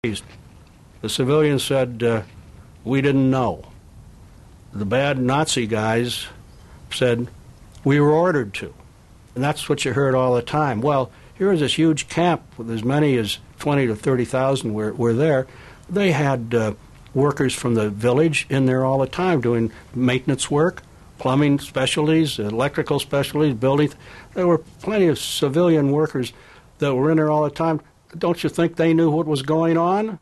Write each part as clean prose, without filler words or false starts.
The civilians said, we didn't know. The bad Nazi guys said, we were ordered to. And that's what you heard all the time. Well, here was this huge camp with as many as 20 to 30,000 were there. They had workers from the village in there all the time doing maintenance work, plumbing specialties, electrical specialties, building. There were plenty of civilian workers that were in there all the time. Don't you think they knew what was going on?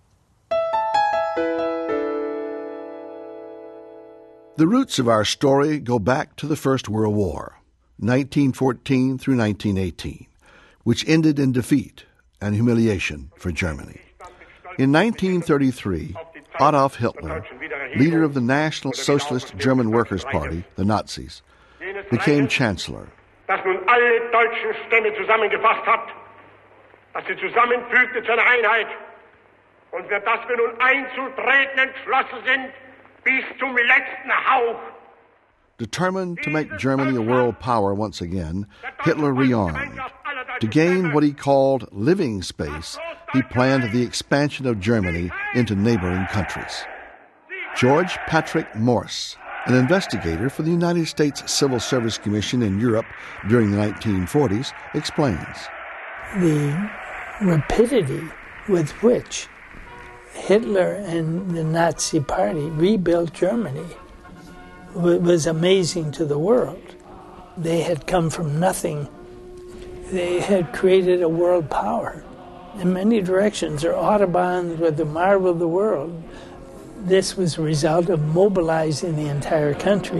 The roots of our story go back to the First World War, 1914 through 1918, which ended in defeat and humiliation for Germany. In 1933, Adolf Hitler, leader of the National Socialist German Workers' Party, the Nazis, became Chancellor. Dass nun alle deutschen Stämme zusammengefasst hat, dass sie zusammenfügte zu einer Einheit und für das wir nun einzutreten entschlossen sind, bis zum letzten Hauch. Determined to make Germany a world power once again, Hitler rearmed. To gain what he called living space, he planned the expansion of Germany into neighboring countries. George Patrick Morse, an investigator for the United States Civil Service Commission in Europe during the 1940s, explains. The rapidity with which Hitler and the Nazi Party rebuilt Germany was amazing to the world. They had come from nothing. They had created a world power. In many directions, their autobahns were the marvel of the world. This was a result of mobilizing the entire country.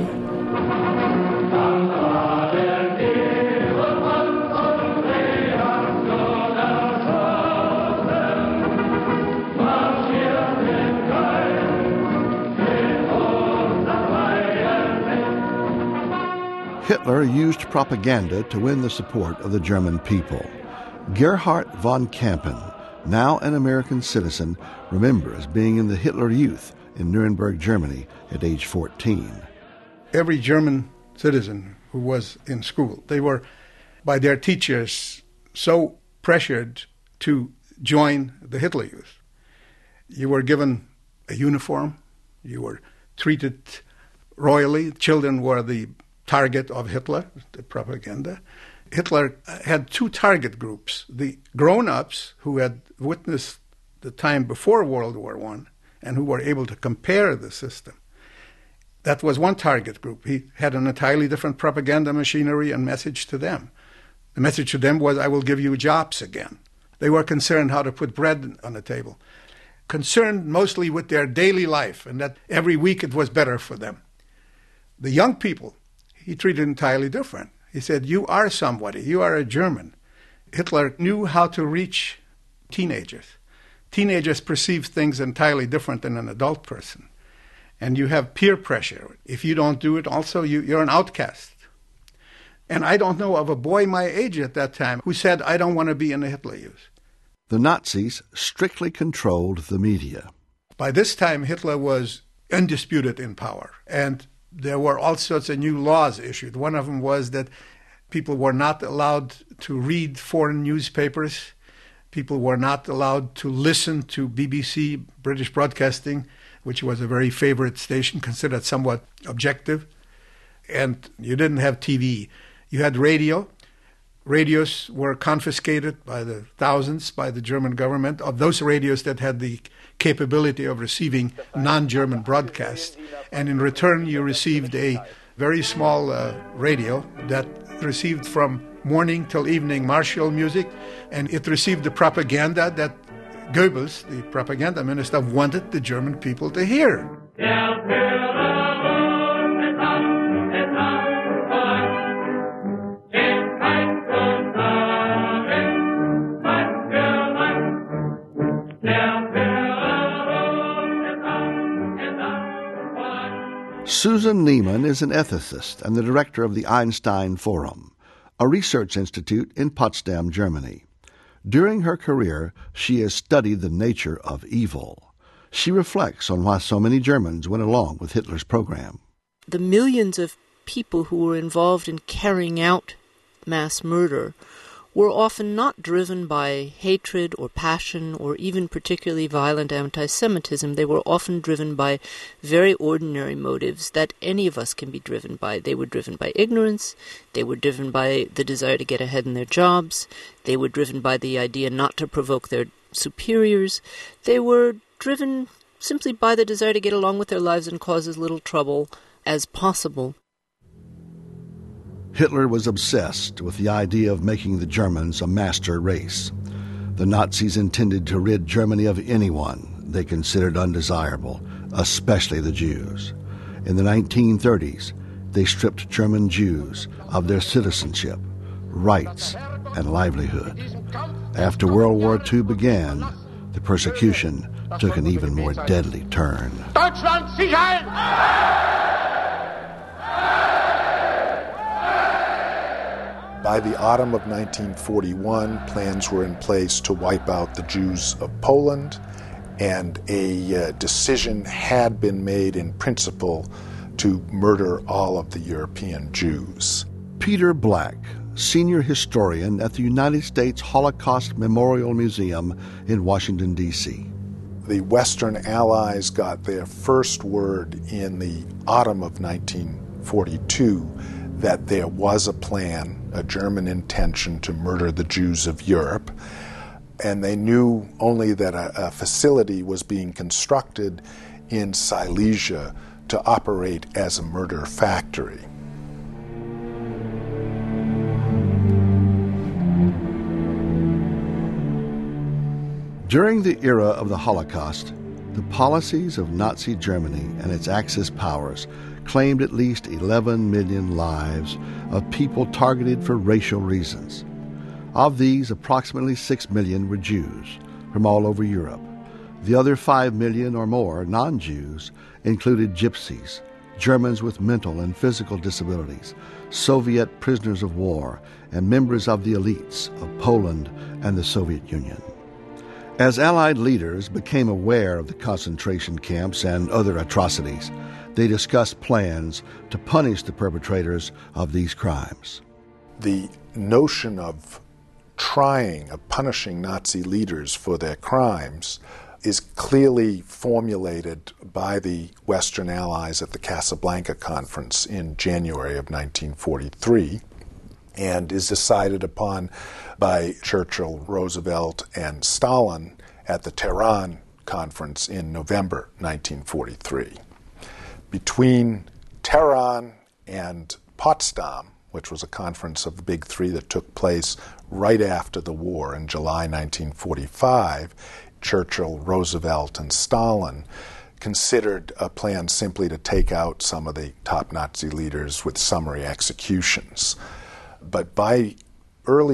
Hitler used propaganda to win the support of the German people. Gerhard von Kampen, now an American citizen, remembers being in the Hitler Youth in Nuremberg, Germany at age 14. Every German citizen who was in school, they were, by their teachers, so pressured to join the Hitler Youth. You were given a uniform. You were treated royally. Children were the target of Hitler, the propaganda. Hitler had two target groups, the grown-ups who had witnessed the time before World War I and who were able to compare the system. That was one target group. He had an entirely different propaganda machinery and message to them. The message to them was, I will give you jobs again. They were concerned how to put bread on the table, concerned mostly with their daily life and that every week it was better for them. The young people, he treated entirely different. He said, you are somebody. You are a German. Hitler knew how to reach teenagers. Teenagers perceive things entirely different than an adult person. And you have peer pressure. If you don't do it, also you're an outcast. And I don't know of a boy my age at that time who said, I don't want to be in the Hitler Youth. The Nazis strictly controlled the media. By this time, Hitler was undisputed in power. And there were all sorts of new laws issued. One of them was that people were not allowed to read foreign newspapers. People were not allowed to listen to BBC, British Broadcasting, which was a very favorite station, considered somewhat objective. And you didn't have TV. You had radio. Radios were confiscated by the thousands by the German government, of those radios that had the capability of receiving non-German broadcasts. And in return, you received a very small radio that received from morning till evening martial music, and it received the propaganda that Goebbels, the propaganda minister, wanted the German people to hear. Susan Neiman is an ethicist and the director of the Einstein Forum, a research institute in Potsdam, Germany. During her career, she has studied the nature of evil. She reflects on why so many Germans went along with Hitler's program. The millions of people who were involved in carrying out mass murder were often not driven by hatred or passion or even particularly violent anti-Semitism. They were often driven by very ordinary motives that any of us can be driven by. They were driven by ignorance. They were driven by the desire to get ahead in their jobs. They were driven by the idea not to provoke their superiors. They were driven simply by the desire to get along with their lives and cause as little trouble as possible. Hitler was obsessed with the idea of making the Germans a master race. The Nazis intended to rid Germany of anyone they considered undesirable, especially the Jews. In the 1930s, they stripped German Jews of their citizenship, rights, and livelihood. After World War II began, the persecution took an even more deadly turn. Deutschland sicher! By the autumn of 1941, plans were in place to wipe out the Jews of Poland, and a decision had been made in principle to murder all of the European Jews. Peter Black, senior historian at the United States Holocaust Memorial Museum in Washington, D.C. The Western Allies got their first word in the autumn of 1942 that there was a plan, a German intention to murder the Jews of Europe, and they knew only that a facility was being constructed in Silesia to operate as a murder factory. During the era of the Holocaust, the policies of Nazi Germany and its Axis powers claimed at least 11 million lives of people targeted for racial reasons. Of these, approximately 6 million were Jews from all over Europe. The other 5 million or more non-Jews included gypsies, Germans with mental and physical disabilities, Soviet prisoners of war, and members of the elites of Poland and the Soviet Union. As Allied leaders became aware of the concentration camps and other atrocities, they discussed plans to punish the perpetrators of these crimes. The notion of punishing Nazi leaders for their crimes is clearly formulated by the Western Allies at the Casablanca Conference in January of 1943 and is decided upon by Churchill, Roosevelt, and Stalin at the Tehran Conference in November 1943. Between Tehran and Potsdam, which was a conference of the Big Three that took place right after the war in July 1945, Churchill, Roosevelt, and Stalin considered a plan simply to take out some of the top Nazi leaders with summary executions. But by early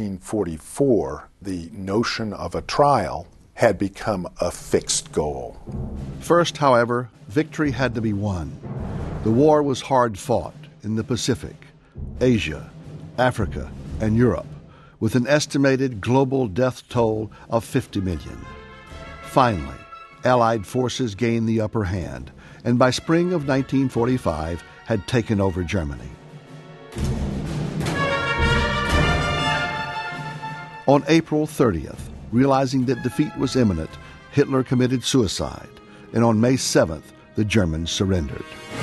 1944, the notion of a trial had become a fixed goal. First, however, victory had to be won. The war was hard fought in the Pacific, Asia, Africa, and Europe, with an estimated global death toll of 50 million. Finally, Allied forces gained the upper hand, and by spring of 1945 had taken over Germany. On April 30th, realizing that defeat was imminent, Hitler committed suicide, and on May 7th, the Germans surrendered.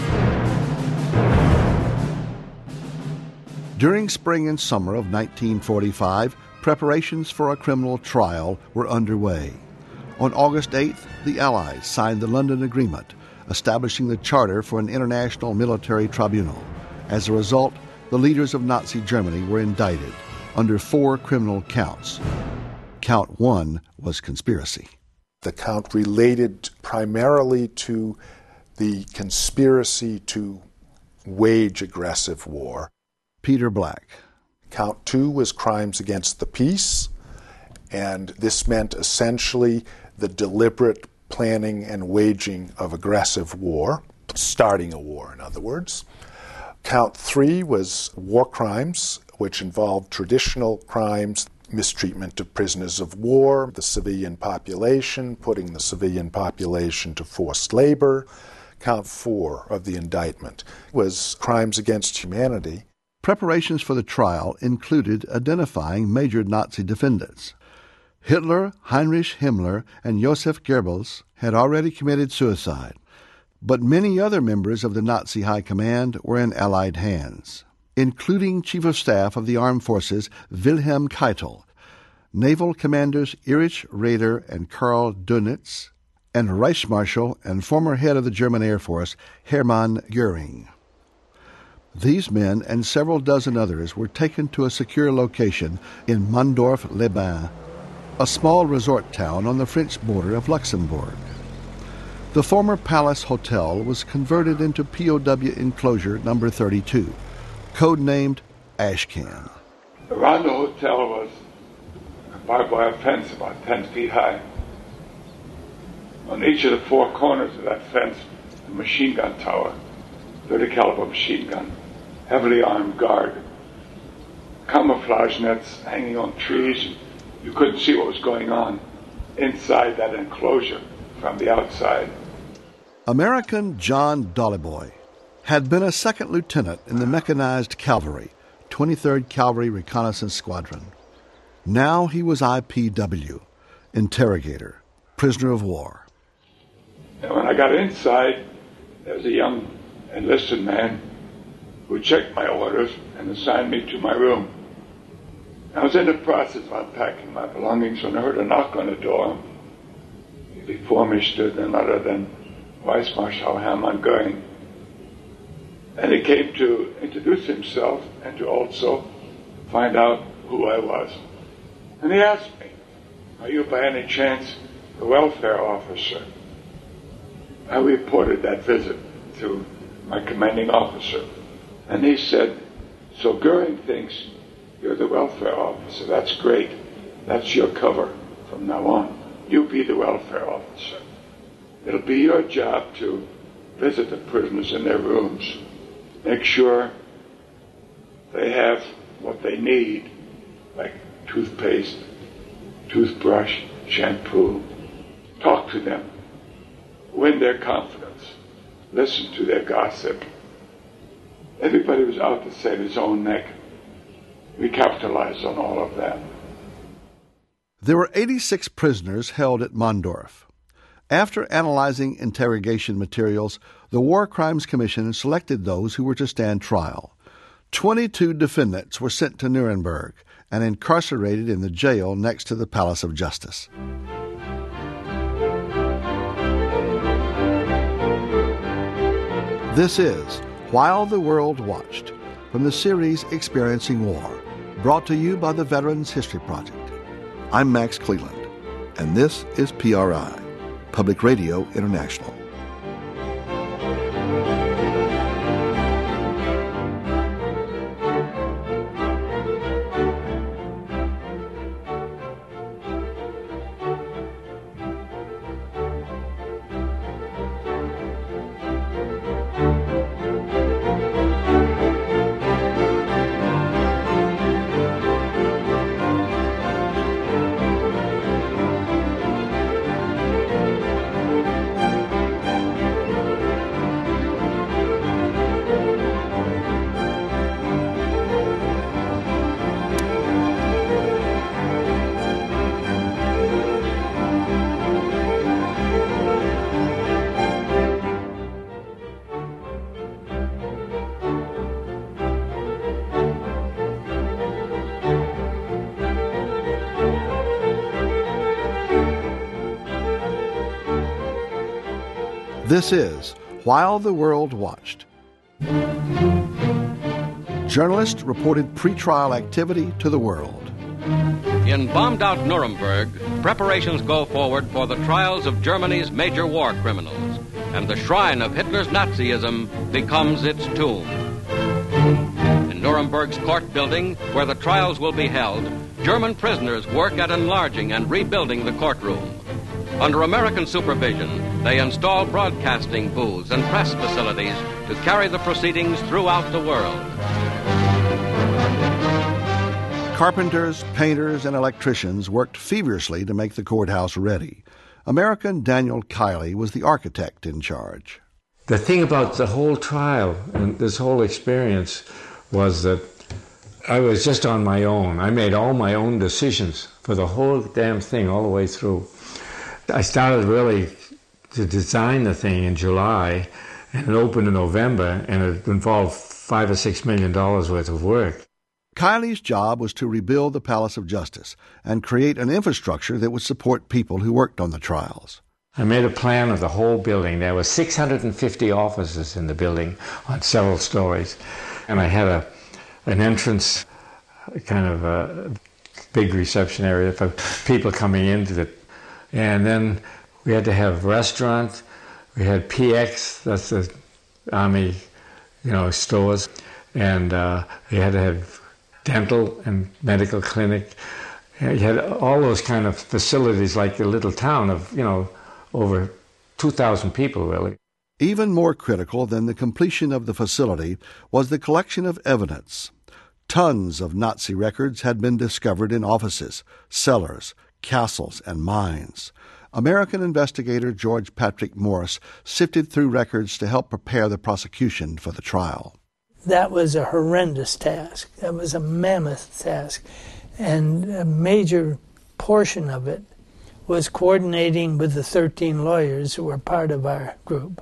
During spring and summer of 1945, preparations for a criminal trial were underway. On August 8th, the Allies signed the London Agreement, establishing the charter for an international military tribunal. As a result, the leaders of Nazi Germany were indicted under 4 criminal counts. Count 1 was conspiracy. The count related primarily to the conspiracy to wage aggressive war. Peter Black. Count 2 was crimes against the peace, and this meant essentially the deliberate planning and waging of aggressive war, starting a war, in other words. Count 3 was war crimes, which involved traditional crimes, mistreatment of prisoners of war, the civilian population, putting the civilian population to forced labor. Count 4 of the indictment was crimes against humanity. Preparations for the trial included identifying major Nazi defendants. Hitler, Heinrich Himmler, and Joseph Goebbels had already committed suicide, but many other members of the Nazi High Command were in Allied hands, including Chief of Staff of the Armed Forces Wilhelm Keitel, Naval Commanders Erich Raeder and Karl Dönitz, and Reichsmarshal and former head of the German Air Force Hermann Göring. These men and several dozen others were taken to a secure location in Mondorf-les-Bains, a small resort town on the French border of Luxembourg. The former Palace Hotel was converted into POW enclosure number 32, codenamed Ashcan. Around the hotel was a barbed wire fence about 10 feet high. On each of the four corners of that fence, a machine gun tower, 30 caliber machine gun, heavily armed guard, camouflage nets hanging on trees. You couldn't see what was going on inside that enclosure from the outside. American John Dollyboy had been a second lieutenant in the mechanized cavalry, 23rd Cavalry Reconnaissance Squadron. Now he was IPW, interrogator, prisoner of war. And when I got inside, there was a young enlisted man who checked my orders and assigned me to my room. I was in the process of unpacking my belongings when I heard a knock on the door. Before me stood none other than Vice Marshal Hermann Göring. And he came to introduce himself and to also find out who I was. And he asked me, "Are you by any chance the welfare officer?" I reported that visit to my commanding officer. And he said, "So Göring thinks you're the welfare officer. That's great. That's your cover from now on. You be the welfare officer. It'll be your job to visit the prisoners in their rooms. Make sure they have what they need, like toothpaste, toothbrush, shampoo. Talk to them. Win their confidence. Listen to their gossip." Everybody was out to save his own neck. We capitalized on all of that. There were 86 prisoners held at Mondorf. After analyzing interrogation materials, the War Crimes Commission selected those who were to stand trial. 22 defendants were sent to Nuremberg and incarcerated in the jail next to the Palace of Justice. This is While the World Watched, from the series Experiencing War, brought to you by the Veterans History Project. I'm Max Cleland, and this is PRI, Public Radio International. This is While the World Watched. Journalists reported pretrial activity to the world. In bombed-out Nuremberg, preparations go forward for the trials of Germany's major war criminals, and the shrine of Hitler's Nazism becomes its tomb. In Nuremberg's court building, where the trials will be held, German prisoners work at enlarging and rebuilding the courtroom. Under American supervision, they install broadcasting booths and press facilities to carry the proceedings throughout the world. Carpenters, painters, and electricians worked feverishly to make the courthouse ready. American Daniel Kiley was the architect in charge. The thing about the whole trial and this whole experience was that I was just on my own. I made all my own decisions for the whole damn thing all the way through. I started really to design the thing in July, and it opened in November, and it involved $5 or $6 million worth of work. Kiley's job was to rebuild the Palace of Justice and create an infrastructure that would support people who worked on the trials. I made a plan of the whole building. There were 650 offices in the building on several stories, and I had an entrance, kind of a big reception area for people coming into it. And then we had to have restaurant. We had PX, that's the Army, stores, and we had to have dental and medical clinic. You had all those kind of facilities like a little town of, over 2,000 people, really. Even more critical than the completion of the facility was the collection of evidence. Tons of Nazi records had been discovered in offices, cellars, castles, and mines. American investigator George Patrick Morse sifted through records to help prepare the prosecution for the trial. That was a horrendous task. That was a mammoth task. And a major portion of it was coordinating with the 13 lawyers who were part of our group,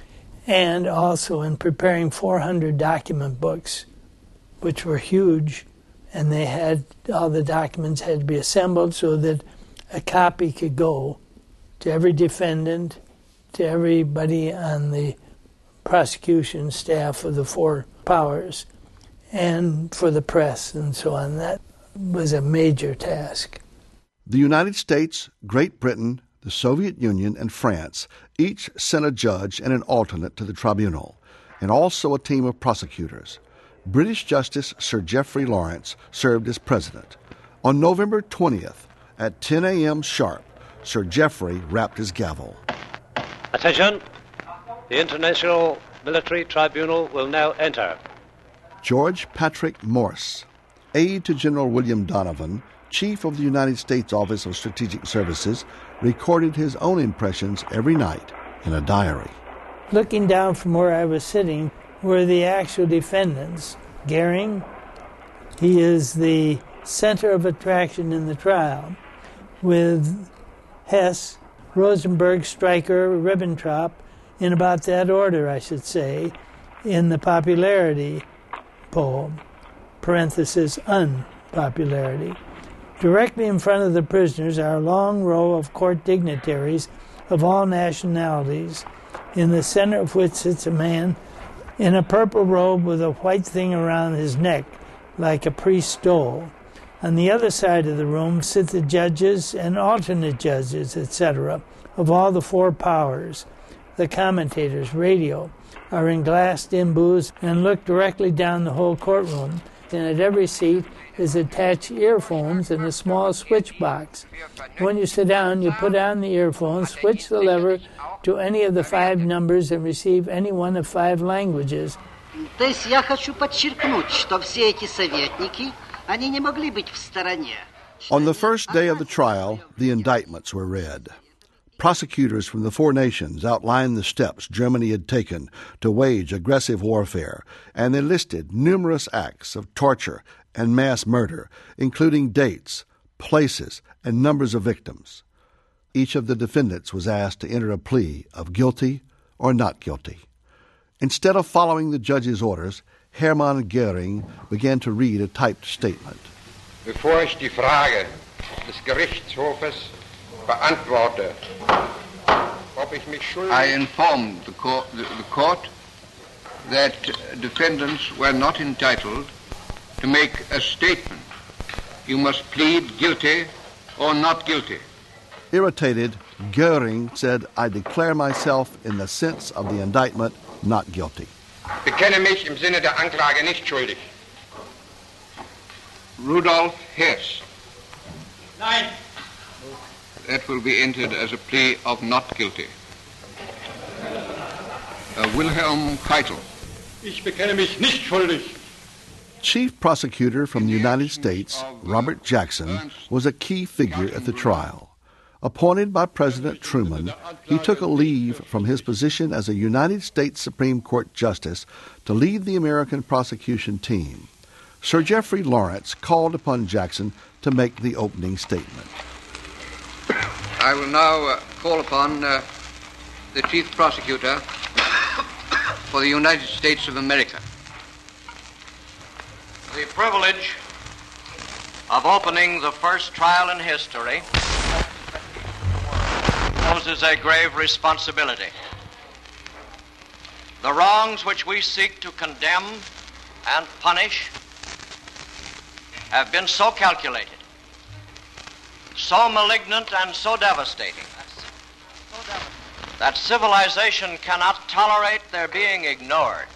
and also in preparing 400 document books, which were huge, and all the documents had to be assembled so that a copy could go to every defendant, to everybody on the prosecution staff of the four powers, and for the press and so on. That was a major task. The United States, Great Britain, the Soviet Union, and France each sent a judge and an alternate to the tribunal, and also a team of prosecutors. British Justice Sir Geoffrey Lawrence served as president. On November 20th, at 10 a.m. sharp, Sir Geoffrey rapped his gavel. Attention! The International Military Tribunal will now enter. George Patrick Morse, aide to General William Donovan, chief of the United States Office of Strategic Services, recorded his own impressions every night in a diary. Looking down from where I was sitting were the actual defendants. Goering, he is the center of attraction in the trial, with Hess, Rosenberg, Stryker, Ribbentrop, in about that order, I should say, in the popularity poll, parenthesis, unpopularity. Directly in front of the prisoners are a long row of court dignitaries of all nationalities, in the center of which sits a man in a purple robe with a white thing around his neck, like a priest's stole. On the other side of the room sit the judges and alternate judges, etc., of all the four powers. The commentators, radio, are in glassed-in booths and look directly down the whole courtroom, and at every seat is attached earphones and a small switch box. When you sit down, you put on the earphones, switch the lever to any of the 5 numbers, and receive any one of 5 languages. То есть я хочу подчеркнуть, что все эти советники, они не могли быть в стороне. On the first day of the trial, the indictments were read. Prosecutors from the 4 nations outlined the steps Germany had taken to wage aggressive warfare, and they listed numerous acts of torture and mass murder, including dates, places, and numbers of victims. Each of the defendants was asked to enter a plea of guilty or not guilty. Instead of following the judge's orders, Hermann Goering began to read a typed statement. Bevor ich die Frage des Gerichtshofes beantworte, ob ich mich schuldig... I informed the court that defendants were not entitled to make a statement. You must plead guilty or not guilty. Irritated, Goering said, I declare myself in the sense of the indictment not guilty. Bekenne mich im Sinne der Anklage nicht schuldig. Rudolf Hess. Nein. That will be entered as a plea of not guilty. Wilhelm Keitel. Ich bekenne mich nicht schuldig. Chief prosecutor from the United States, Robert Jackson, was a key figure at the trial. Appointed by President Truman, he took a leave from his position as a United States Supreme Court justice to lead the American prosecution team. Sir Geoffrey Lawrence called upon Jackson to make the opening statement. I will now call upon the Chief Prosecutor for the United States of America. The privilege of opening the first trial in history poses a grave responsibility. The wrongs which we seek to condemn and punish have been so calculated, so malignant and so devastating that civilization cannot tolerate their being ignored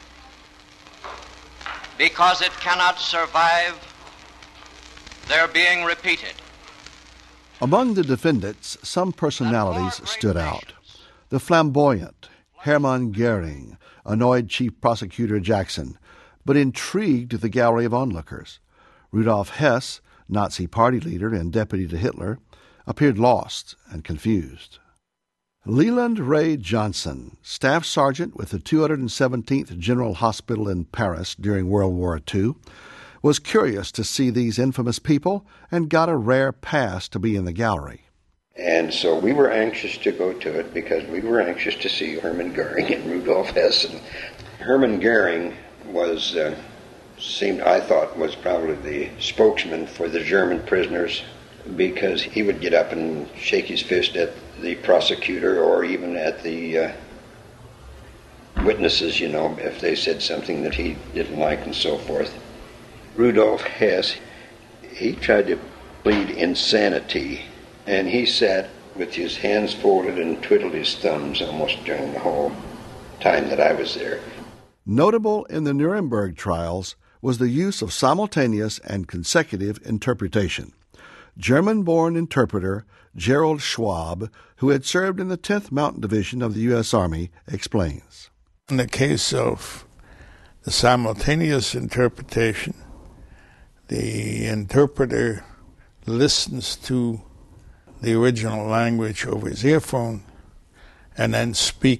because it cannot survive their being repeated. Among the defendants, some personalities stood out. The flamboyant Hermann Goering annoyed Chief Prosecutor Jackson, but intrigued the gallery of onlookers. Rudolf Hess, Nazi party leader and deputy to Hitler, appeared lost and confused. Leland Ray Johnson, staff sergeant with the 217th General Hospital in Paris during World War II, was curious to see these infamous people and got a rare pass to be in the gallery. And so we were anxious to go to it because we were anxious to see Hermann Goering and Rudolf Hess. And Hermann Goering was, I thought, was probably the spokesman for the German prisoners, because he would get up and shake his fist at the prosecutor or even at the witnesses, if they said something that he didn't like and so forth. Rudolf Hess, he tried to plead insanity, and he sat with his hands folded and twiddled his thumbs almost during the whole time that I was there. Notable in the Nuremberg trials was the use of simultaneous and consecutive interpretation. German-born interpreter Gerald Schwab, who had served in the 10th Mountain Division of the U.S. Army, explains. In the case of the simultaneous interpretation, the interpreter listens to the original language over his earphone and then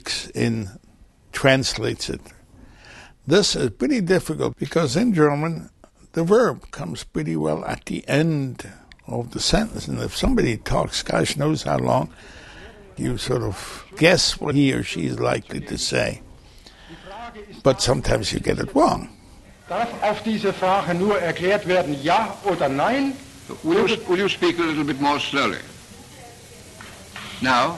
translates it. This is pretty difficult because in German, the verb comes pretty well at the end of the sentence. And if somebody talks, gosh knows how long, you sort of guess what he or she is likely to say. But sometimes you get it wrong. Darf auf diese Frage nur erklärt werden, ja oder nein? Will you speak a little bit more slowly? Now?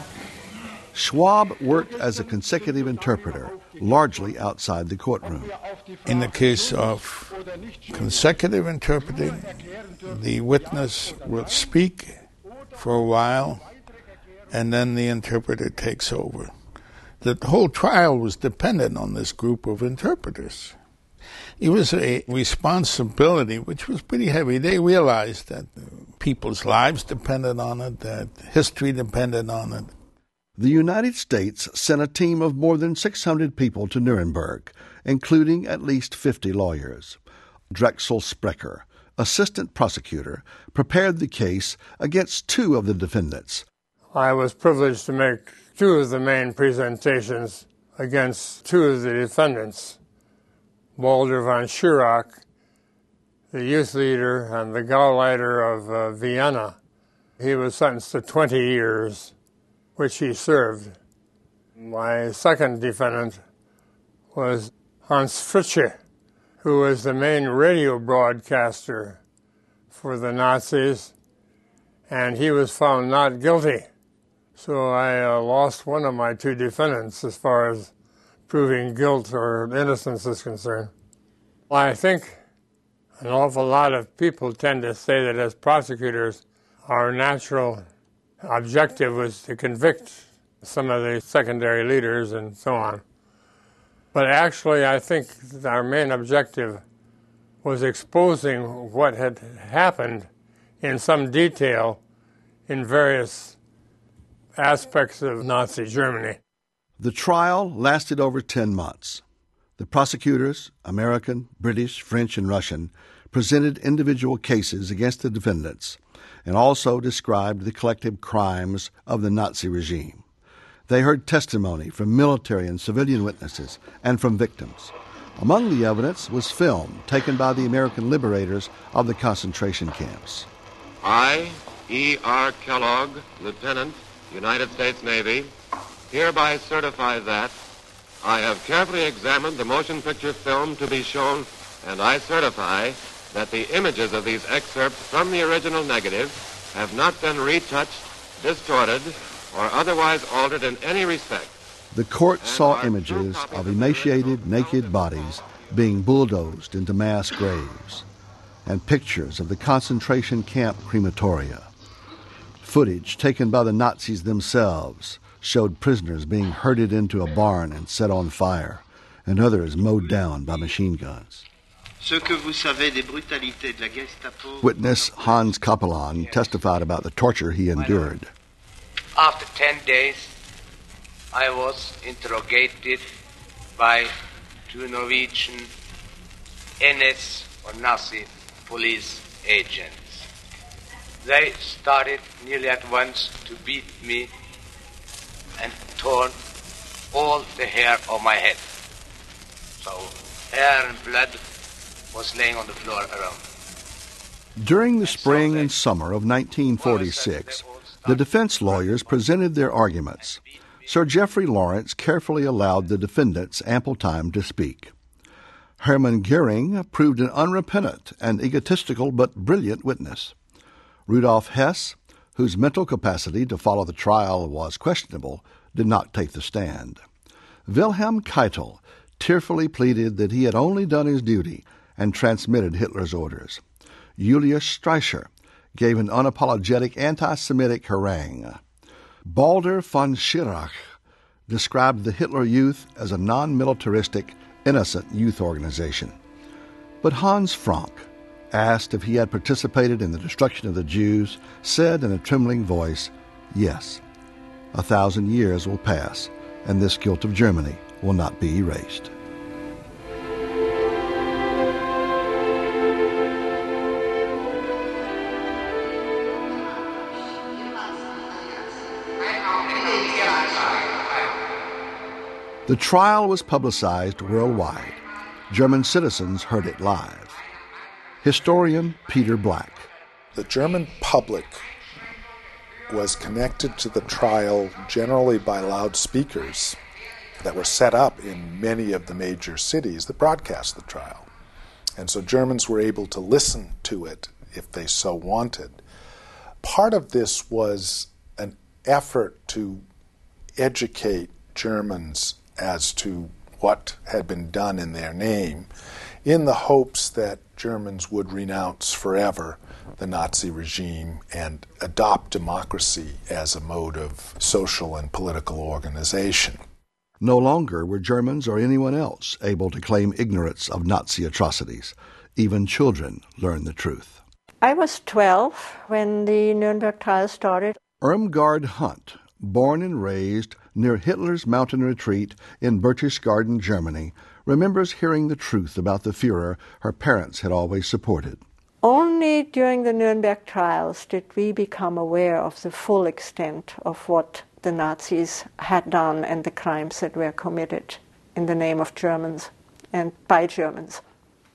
Schwab worked as a consecutive interpreter, largely outside the courtroom. In the case of consecutive interpreting, the witness will speak for a while, and then the interpreter takes over. The whole trial was dependent on this group of interpreters. It was a responsibility which was pretty heavy. They realized that people's lives depended on it, that history depended on it. The United States sent a team of more than 600 people to Nuremberg, including at least 50 lawyers. Drexel Sprecher, assistant prosecutor, prepared the case against two of the defendants. I was privileged to make two of the main presentations against two of the defendants, Walter von Schirach, the youth leader and the Gauleiter of Vienna. He was sentenced to 20 years, which he served. My second defendant was Hans Fritzsche, who was the main radio broadcaster for the Nazis, and he was found not guilty. So I lost one of my two defendants as far as proving guilt or innocence is concerned. I think an awful lot of people tend to say that as prosecutors, our natural objective was to convict some of the secondary leaders and so on. But actually, I think our main objective was exposing what had happened in some detail in various aspects of Nazi Germany. The trial lasted over 10 months. The prosecutors, American, British, French, and Russian, presented individual cases against the defendants and also described the collective crimes of the Nazi regime. They heard testimony from military and civilian witnesses and from victims. Among the evidence was film taken by the American liberators of the concentration camps. I, E.R. Kellogg, Lieutenant, United States Navy, hereby certify that I have carefully examined the motion picture film to be shown, and I certify that the images of these excerpts from the original negative have not been retouched, distorted, or otherwise altered in any respect. The court saw images of emaciated, naked bodies being bulldozed into mass graves, and pictures of the concentration camp crematoria. Footage taken by the Nazis themselves showed prisoners being herded into a barn and set on fire, and others mowed down by machine guns. Witness Hans Kappelan testified about the torture he endured. After 10 days, I was interrogated by 2 Norwegian NS or Nazi police agents. They started nearly at once to beat me and torn all the hair of my head. So hair and blood was laying on the floor around. During the spring and summer of 1946, the defense lawyers presented their arguments. Sir Geoffrey Lawrence carefully allowed the defendants ample time to speak. Hermann Goering proved an unrepentant and egotistical but brilliant witness. Rudolf Hess, whose mental capacity to follow the trial was questionable, did not take the stand. Wilhelm Keitel tearfully pleaded that he had only done his duty and transmitted Hitler's orders. Julius Streicher gave an unapologetic anti-Semitic harangue. Baldur von Schirach described the Hitler Youth as a non-militaristic, innocent youth organization. But Hans Frank, asked if he had participated in the destruction of the Jews, said in a trembling voice, "Yes, 1,000 years will pass, and this guilt of Germany will not be erased." The trial was publicized worldwide. German citizens heard it live. Historian Peter Black. The German public was connected to the trial generally by loudspeakers that were set up in many of the major cities that broadcast the trial. And so Germans were able to listen to it if they so wanted. Part of this was an effort to educate Germans as to what had been done in their name, in the hopes that Germans would renounce forever the Nazi regime and adopt democracy as a mode of social and political organization. No longer were Germans or anyone else able to claim ignorance of Nazi atrocities. Even children learned the truth. I was 12 when the Nuremberg trial started. Irmgard Hunt, born and raised near Hitler's mountain retreat in Berchtesgaden, Germany, remembers hearing the truth about the Führer her parents had always supported. Only during the Nuremberg trials did we become aware of the full extent of what the Nazis had done and the crimes that were committed in the name of Germans and by Germans.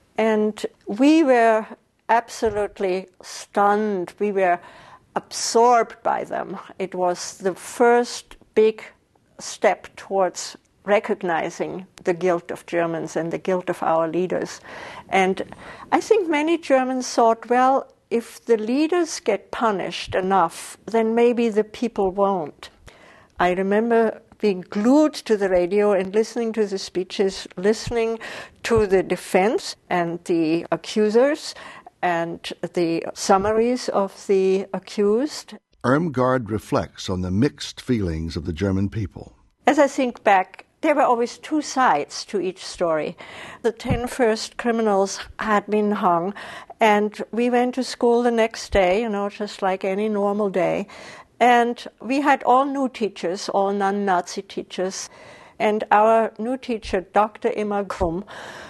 And we were absolutely stunned. We were absorbed by them. It was the first big step towards recognizing the guilt of Germans and the guilt of our leaders. And I think many Germans thought, well, if the leaders get punished enough, then maybe the people won't. I remember being glued to the radio and listening to the speeches, listening to the defense and the accusers and the summaries of the accused. Irmgard reflects on the mixed feelings of the German people. As I think back, there were always two sides to each story. The 10 first criminals had been hung, and we went to school the next day, just like any normal day. And we had all new teachers, all non-Nazi teachers. And our new teacher, Dr. Emma Krumm,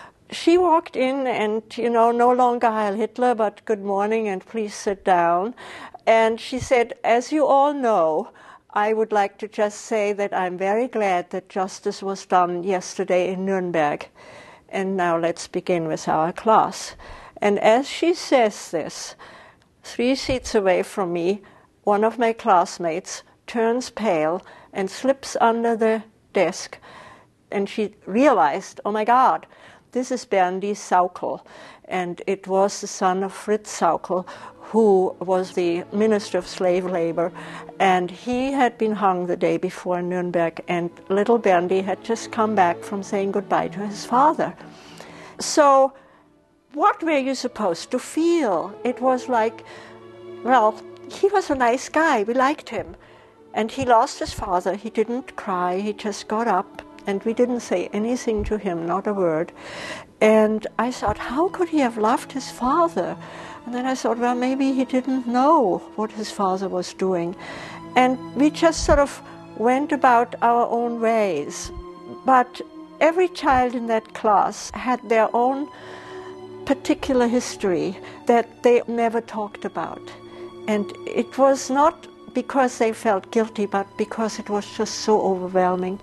she walked in and, no longer Heil Hitler, but good morning and please sit down. And she said, as you all know, I would like to just say that I'm very glad that justice was done yesterday in Nuremberg. and now let's begin with our class. And as she says this, 3 seats away from me, one of my classmates turns pale and slips under the desk, and she realized, oh my God, this is Berndy Sauckel, and it was the son of Fritz Sauckel, who was the Minister of Slave Labor, and he had been hung the day before in Nuremberg, and little Berndy had just come back from saying goodbye to his father. So what were you supposed to feel? It was like, well, he was a nice guy, we liked him. And he lost his father, he didn't cry, he just got up, and we didn't say anything to him, not a word. And I thought, how could he have loved his father? And then I thought, well, maybe he didn't know what his father was doing. And we just sort of went about our own ways. But every child in that class had their own particular history that they never talked about. And it was not because they felt guilty, but because it was just so overwhelming.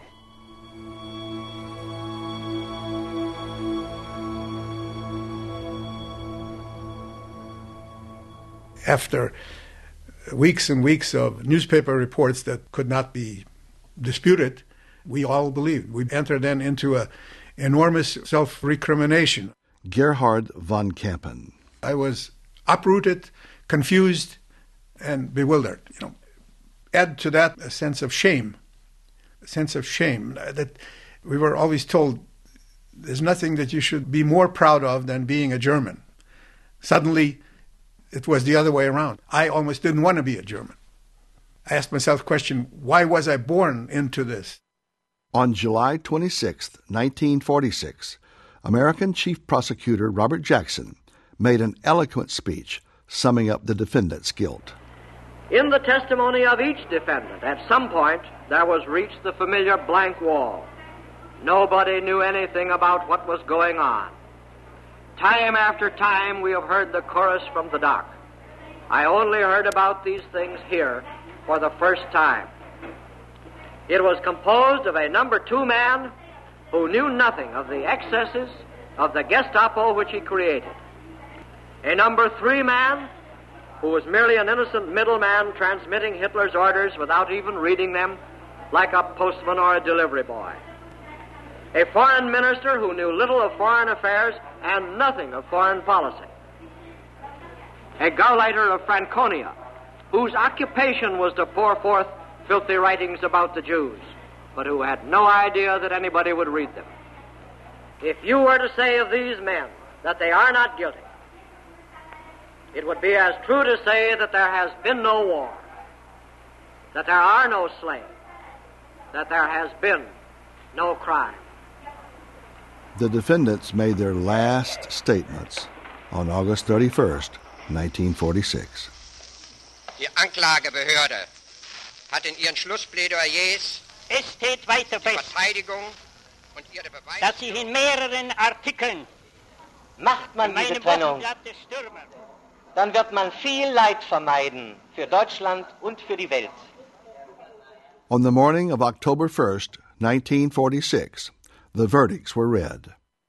After weeks and weeks of newspaper reports that could not be disputed, we all believed. We entered then into an enormous self-recrimination. Gerhard von Kampen. I was uprooted, confused, and bewildered. Add to that a sense of shame that we were always told there's nothing that you should be more proud of than being a German. Suddenly, it was the other way around. I almost didn't want to be a German. I asked myself the question, why was I born into this? On July 26, 1946, American Chief Prosecutor Robert Jackson made an eloquent speech summing up the defendant's guilt. In the testimony of each defendant, at some point, there was reached the familiar blank wall. Nobody knew anything about what was going on. Time after time, we have heard the chorus from the dock. I only heard about these things here for the first time. It was composed of a number 2 man who knew nothing of the excesses of the Gestapo which he created. A number 3 man who was merely an innocent middleman transmitting Hitler's orders without even reading them, like a postman or a delivery boy. A foreign minister who knew little of foreign affairs and nothing of foreign policy. A Gauleiter of Franconia, whose occupation was to pour forth filthy writings about the Jews, but who had no idea that anybody would read them. If you were to say of these men that they are not guilty, it would be as true to say that there has been no war, that there are no slaves, that there has been no crime. The defendants made their last statements on August 31st, 1946. Die Anklagebehörde hat in ihren Schlussplädoyers es steht weiter die fest, Verteidigung und ihre Beweise, dass sich in mehreren Artikeln Macht man diese Trennung, dann wird man viel Leid vermeiden für Deutschland und für die Welt. On the morning of October 1st, 1946, the verdicts were read.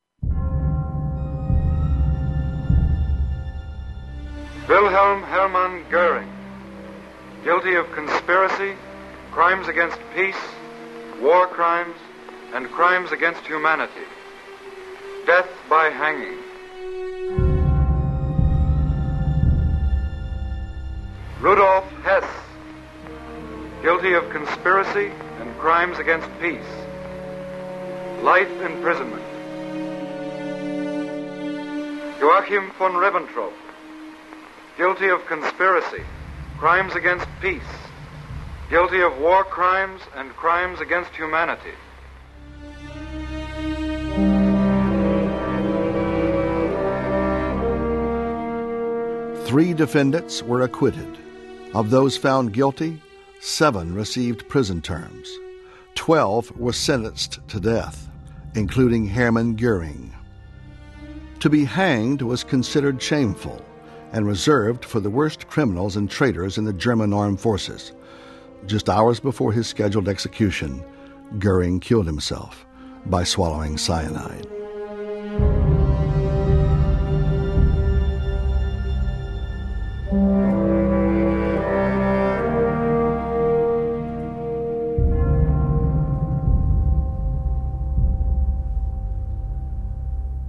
Wilhelm Hermann Goering, guilty of conspiracy, crimes against peace, war crimes, and crimes against humanity. Death by hanging. Rudolf Hess, guilty of conspiracy and crimes against peace. Life imprisonment. Joachim von Ribbentrop, guilty of conspiracy, crimes against peace, guilty of war crimes and crimes against humanity. Three defendants were acquitted. Of those found guilty, 7 received prison terms. 12 were sentenced to death, including Hermann Goering. To be hanged was considered shameful and reserved for the worst criminals and traitors in the German armed forces. Just hours before his scheduled execution, Goering killed himself by swallowing cyanide.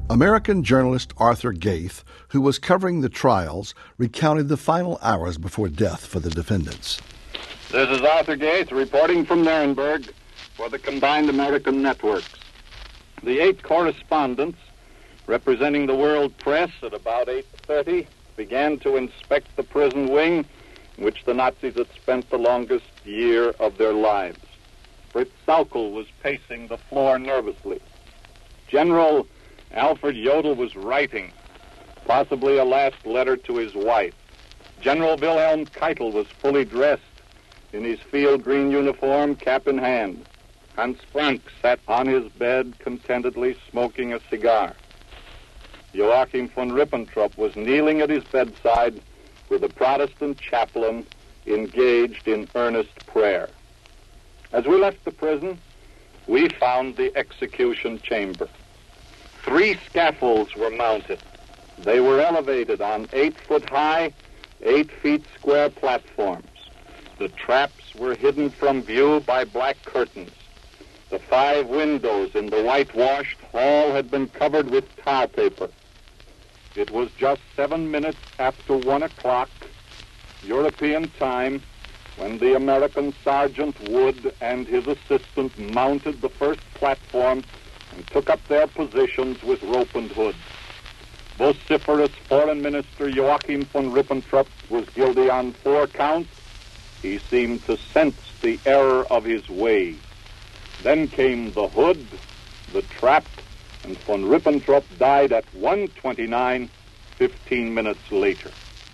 American journalist Arthur Gaith, who was covering the trials, recounted the final hours before death for the defendants. This is Arthur Gaith reporting from Nuremberg for the Combined American Networks. The 8 correspondents representing the world press at about 8:30 began to inspect the prison wing in which the Nazis had spent the longest year of their lives. Fritz Sauckel was pacing the floor nervously. General Alfred Jodl was writing, possibly a last letter to his wife. General Wilhelm Keitel was fully dressed in his field green uniform, cap in hand. Hans Frank sat on his bed contentedly smoking a cigar. Joachim von Ribbentrop was kneeling at his bedside with a Protestant chaplain engaged in earnest prayer. As we left the prison, we found the execution chamber. 3 scaffolds were mounted. They were elevated on 8-foot-high, 8-feet square platforms. The traps were hidden from view by black curtains. The 5 windows in the whitewashed hall had been covered with tar paper. It was just 7 minutes after 1 o'clock, European time, when the American Sergeant Wood and his assistant mounted the first platform and took up their positions with rope and hood. Vociferous Foreign Minister Joachim von Ribbentrop was guilty on 4 counts. He seemed to sense the error of his ways. Then came the hood, the trap, and von Ribbentrop died at 1:29, 15 minutes later.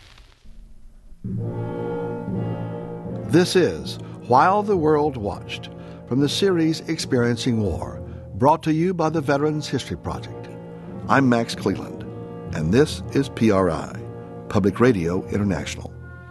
This is While the World Watched, from the series Experiencing War, brought to you by the Veterans History Project. I'm Max Cleland, and this is PRI, Public Radio International.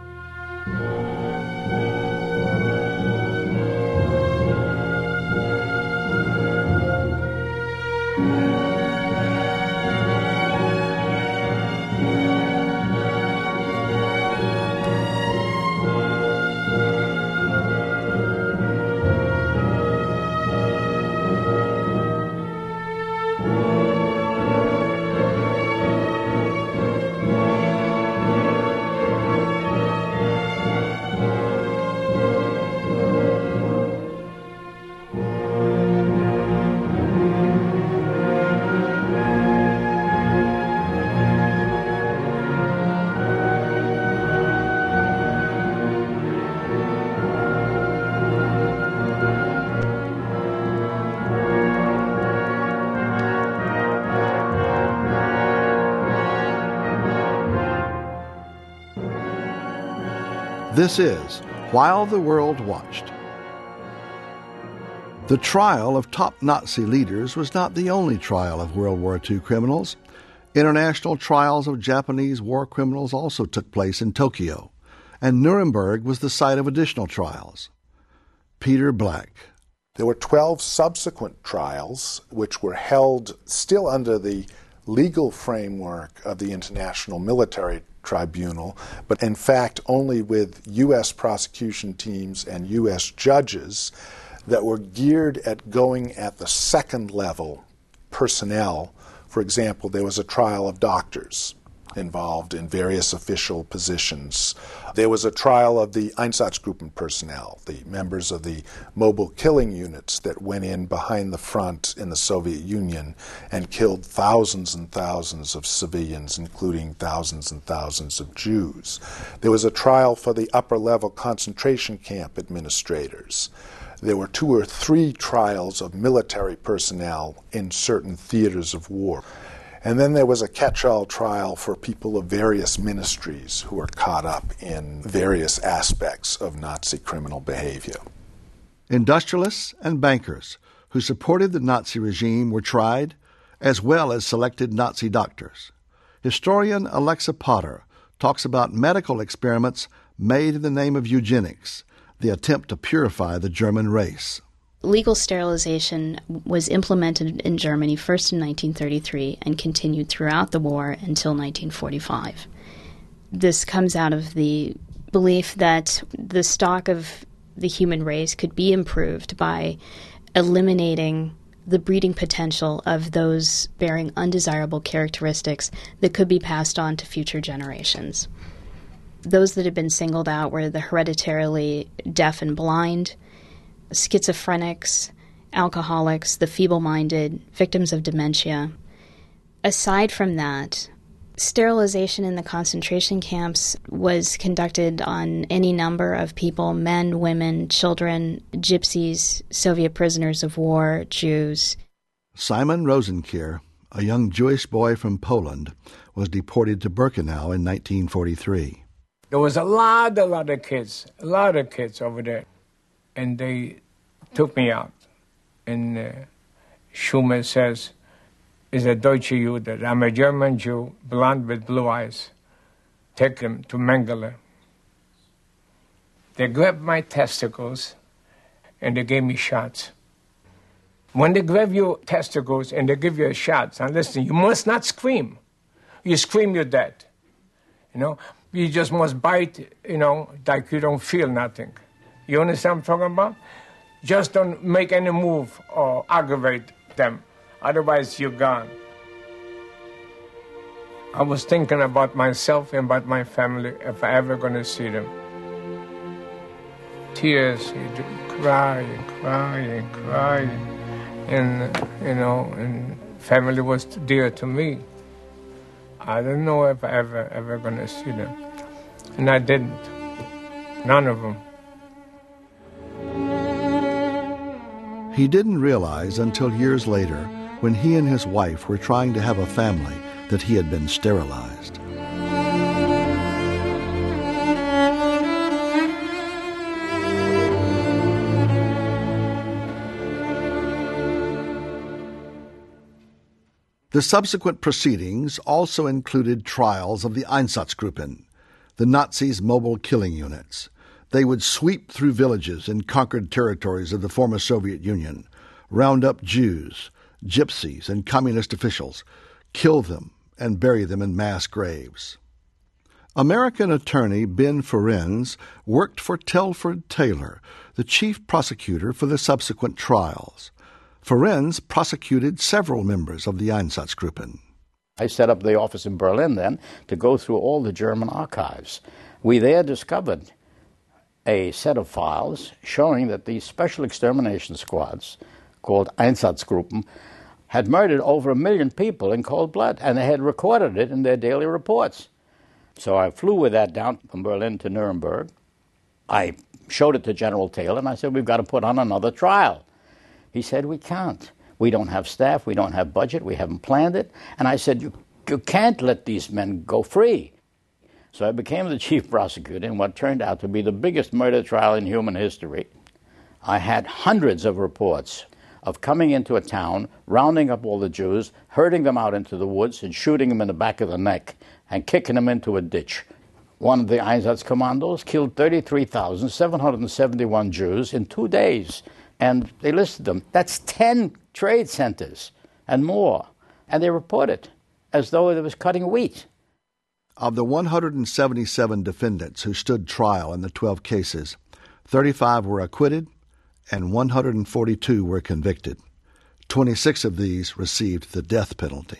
This is While the World Watched. The trial of top Nazi leaders was not the only trial of World War II criminals. International trials of Japanese war criminals also took place in Tokyo, and Nuremberg was the site of additional trials. Peter Black. There were 12 subsequent trials which were held still under the legal framework of the International Military Tribunal, but in fact only with U.S. prosecution teams and U.S. judges that were geared at going at the second level personnel. For example, there was a trial of doctors involved in various official positions. There was a trial of the Einsatzgruppen personnel, the members of the mobile killing units that went in behind the front in the Soviet Union and killed thousands and thousands of civilians, including thousands and thousands of Jews. There was a trial for the upper-level concentration camp administrators. There were 2 or 3 trials of military personnel in certain theaters of war. And then there was a catch-all trial for people of various ministries who were caught up in various aspects of Nazi criminal behavior. Industrialists and bankers who supported the Nazi regime were tried, as well as selected Nazi doctors. Historian Alexa Potter talks about medical experiments made in the name of eugenics, the attempt to purify the German race. Legal sterilization was implemented in Germany first in 1933 and continued throughout the war until 1945. This comes out of the belief that the stock of the human race could be improved by eliminating the breeding potential of those bearing undesirable characteristics that could be passed on to future generations. Those that had been singled out were the hereditarily deaf and blind, schizophrenics, alcoholics, the feeble-minded, victims of dementia. Aside from that, sterilization in the concentration camps was conducted on any number of people: men, women, children, gypsies, Soviet prisoners of war, Jews. Simon Rosenkehr, a young Jewish boy from Poland, was deported to Birkenau in 1943. There was a lot of kids over there, and they took me out. And Schumann says, "Is a Deutsche Jude. I'm a German Jew, blonde with blue eyes. Take him to Mengele." They grabbed my testicles and they gave me shots. When they grab your testicles and they give you a shot, now listen, you must not scream. You scream, you're dead. You just must bite, like you don't feel nothing. You understand what I'm talking about? Just don't make any move or aggravate them. Otherwise, you're gone. I was thinking about myself and about my family if I ever going to see them. Tears, crying. And family was dear to me. I don't know if I ever going to see them. And I didn't. None of them. He didn't realize until years later, when he and his wife were trying to have a family, that he had been sterilized. The subsequent proceedings also included trials of the Einsatzgruppen, the Nazis' mobile killing units. They would sweep through villages in conquered territories of the former Soviet Union, round up Jews, gypsies, and communist officials, kill them, and bury them in mass graves. American attorney Ben Ferencz worked for Telford Taylor, the chief prosecutor for the subsequent trials. Ferencz prosecuted several members of the Einsatzgruppen. I set up the office in Berlin then to go through all the German archives. We there discovered a set of files showing that these special extermination squads, called Einsatzgruppen, had murdered over 1 million people in cold blood, and they had recorded it in their daily reports. So I flew with that down from Berlin to Nuremberg. I showed it to General Taylor, and I said, "We've got to put on another trial." He said, "We can't. We don't have staff, we don't have budget, we haven't planned it." And I said, you can't let these men go free. So I became the chief prosecutor in what turned out to be the biggest murder trial in human history. I had hundreds of reports of coming into a town, rounding up all the Jews, herding them out into the woods and shooting them in the back of the neck and kicking them into a ditch. One of the Einsatzkommandos killed 33,771 Jews in 2 days, and they listed them. That's 10 trade centers and more, and they report it as though it was cutting wheat. Of the 177 defendants who stood trial in the 12 cases, 35 were acquitted and 142 were convicted. 26 of these received the death penalty.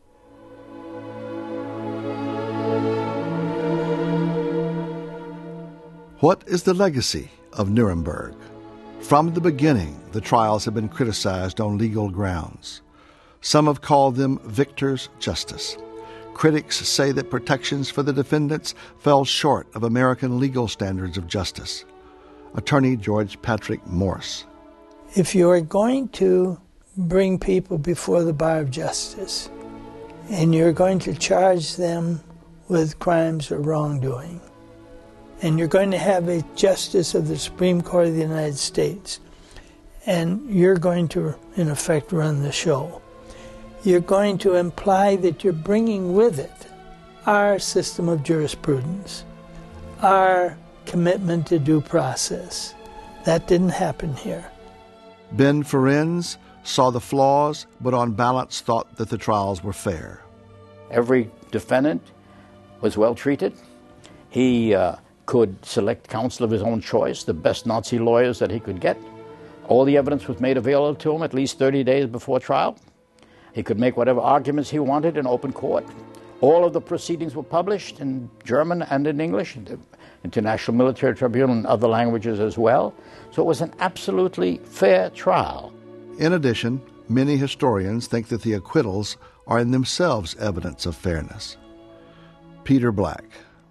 What is the legacy of Nuremberg? From the beginning, the trials have been criticized on legal grounds. Some have called them victor's justice. Critics say that protections for the defendants fell short of American legal standards of justice. Attorney George Patrick Morse. If you are going to bring people before the bar of justice, and you're going to charge them with crimes or wrongdoing, and you're going to have a justice of the Supreme Court of the United States, and you're going to, in effect, run the show, you're going to imply that you're bringing with it our system of jurisprudence, our commitment to due process. That didn't happen here. Ben Ferencz saw the flaws, but on balance thought that the trials were fair. Every defendant was well treated. He could select counsel of his own choice, the best Nazi lawyers that he could get. All the evidence was made available to him at least 30 days before trial. He could make whatever arguments he wanted in open court. All of the proceedings were published in German and in English, the International Military Tribunal and other languages as well. So it was an absolutely fair trial. In addition, many historians think that the acquittals are in themselves evidence of fairness. Peter Black.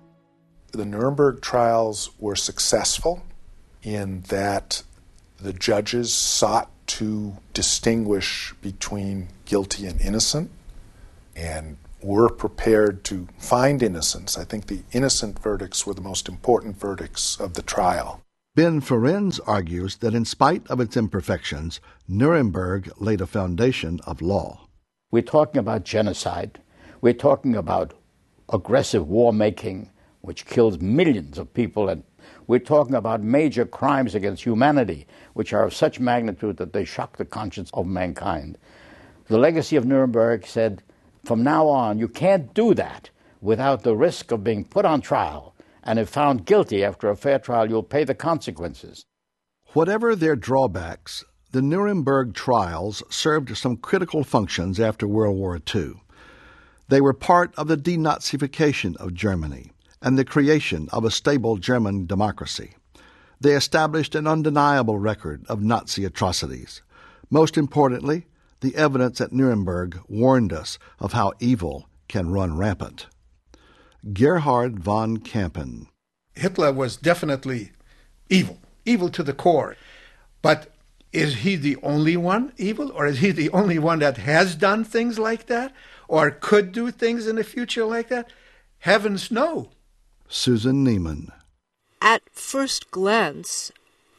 The Nuremberg trials were successful in that the judges sought to distinguish between guilty and innocent and were prepared to find innocence. I think the innocent verdicts were the most important verdicts of the trial. Ben Ferencz argues that in spite of its imperfections, Nuremberg laid a foundation of law. We're talking about genocide. We're talking about aggressive war-making, which kills millions of people, and we're talking about major crimes against humanity, which are of such magnitude that they shock the conscience of mankind. The legacy of Nuremberg said, from now on, you can't do that without the risk of being put on trial, and if found guilty after a fair trial, you'll pay the consequences. Whatever their drawbacks, the Nuremberg trials served some critical functions after World War II. They were part of the denazification of Germany and the creation of a stable German democracy. They established an undeniable record of Nazi atrocities. Most importantly, the evidence at Nuremberg warned us of how evil can run rampant. Gerhard von Kampen. Hitler was definitely evil to the core. But is he the only one evil, or is he the only one that has done things like that, or could do things in the future like that? Heavens, no. Susan Neiman. At first glance,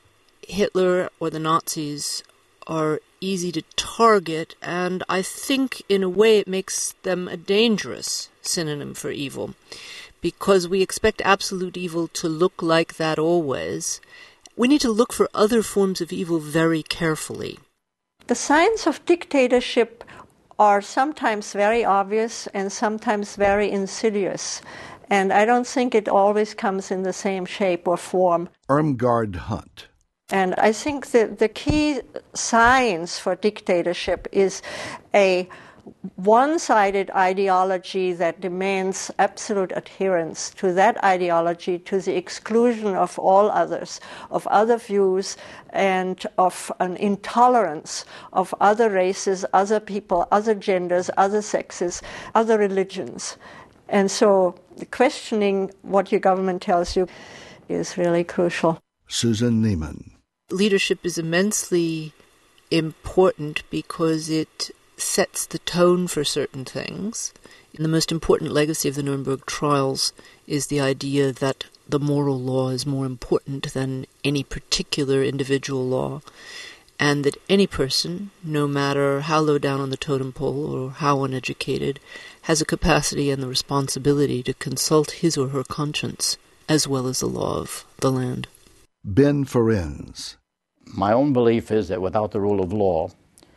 Hitler or the Nazis are easy to target, and I think in a way it makes them a dangerous synonym for evil, because we expect absolute evil to look like that always. We need to look for other forms of evil very carefully. The signs of dictatorship are sometimes very obvious and sometimes very insidious, and I don't think it always comes in the same shape or form. Irmgard Hunt. And I think that the key signs for dictatorship is a one-sided ideology that demands absolute adherence to that ideology, to the exclusion of all others, of other views, and of an intolerance of other races, other people, other genders, other sexes, other religions. And so questioning what your government tells you is really crucial. Susan Neiman. Leadership is immensely important because it sets the tone for certain things. And the most important legacy of the Nuremberg trials is the idea that the moral law is more important than any particular individual law, and that any person, no matter how low down on the totem pole or how uneducated, has a capacity and the responsibility to consult his or her conscience as well as the law of the land. Ben Ferencz. My own belief is that without the rule of law,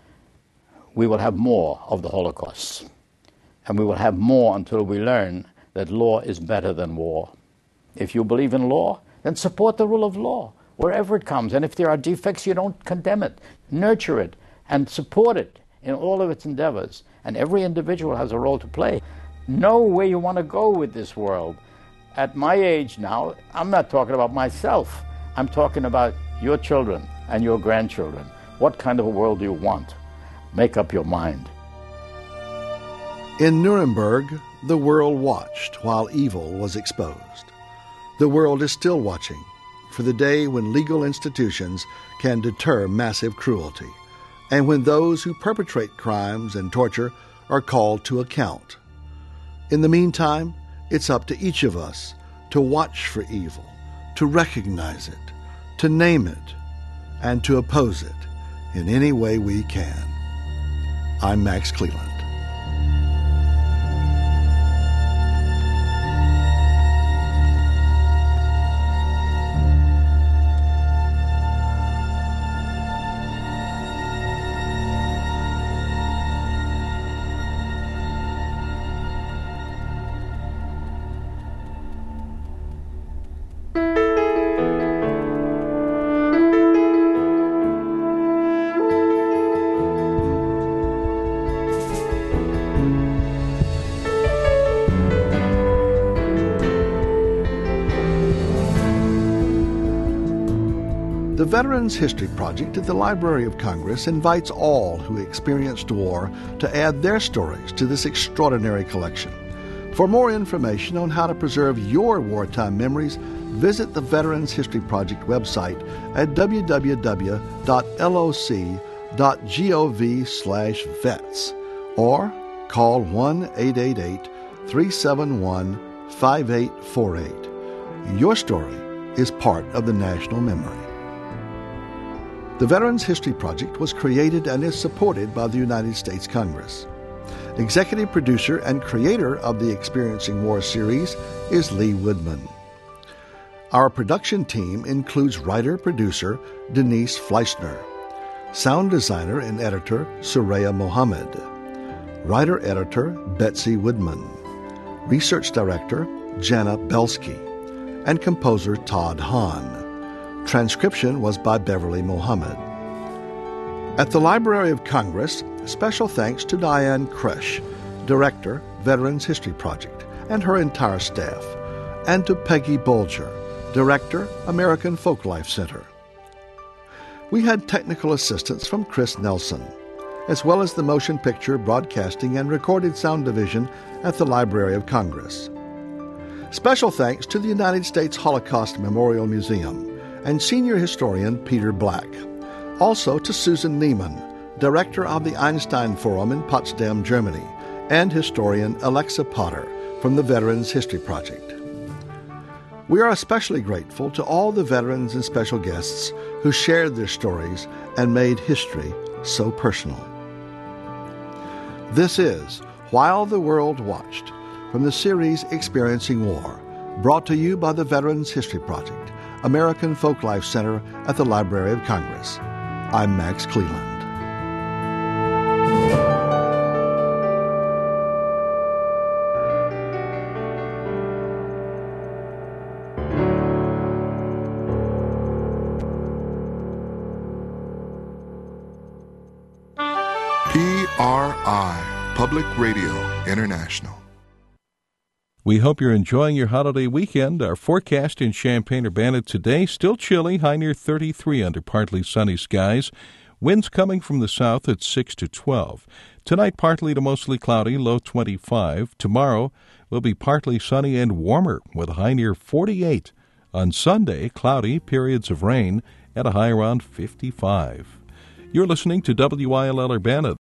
we will have more of the Holocaust. And we will have more until we learn that law is better than war. If you believe in law, then support the rule of law, wherever it comes. And if there are defects, you don't condemn it. Nurture it and support it in all of its endeavors. And every individual has a role to play. Know where you want to go with this world. At my age now, I'm not talking about myself. I'm talking about your children and your grandchildren. What kind of a world do you want? Make up your mind. In Nuremberg, the world watched while evil was exposed. The world is still watching for the day when legal institutions can deter massive cruelty, and when those who perpetrate crimes and torture are called to account. In the meantime, it's up to each of us to watch for evil, to recognize it, to name it, and to oppose it in any way we can. I'm Max Cleland. Veterans History Project at the Library of Congress invites all who experienced war to add their stories to this extraordinary collection. For more information on how to preserve your wartime memories, visit the Veterans History Project website at www.loc.gov/vets or call 1-888-371-5848. Your story is part of the national memory. The Veterans History Project was created and is supported by the United States Congress. Executive producer and creator of the Experiencing War series is Lee Woodman. Our production team includes writer-producer Denise Fleischner, sound designer and editor Suraya Mohammed, writer-editor Betsy Woodman, research director Jana Belsky, and composer Todd Hahn. Transcription was by Beverly Mohammed. At the Library of Congress, special thanks to Diane Kresh, Director, Veterans History Project, and her entire staff, and to Peggy Bolger, Director, American Folklife Center. We had technical assistance from Chris Nelson, as well as the Motion Picture, Broadcasting, and Recorded Sound Division at the Library of Congress. Special thanks to the United States Holocaust Memorial Museum and senior historian Peter Black. Also to Susan Neiman, director of the Einstein Forum in Potsdam, Germany, and historian Alexa Potter from the Veterans History Project. We are especially grateful to all the veterans and special guests who shared their stories and made history so personal. This is While the World Watched, from the series Experiencing War, brought to you by the Veterans History Project, American Folklife Center at the Library of Congress. I'm Max Cleland. PRI, Public Radio International. We hope you're enjoying your holiday weekend. Our forecast in Champaign-Urbana today, still chilly, high near 33 under partly sunny skies. Winds coming from the south at 6 to 12. Tonight, partly to mostly cloudy, low 25. Tomorrow will be partly sunny and warmer with a high near 48. On Sunday, cloudy, periods of rain, at a high around 55. You're listening to WILL Urbana.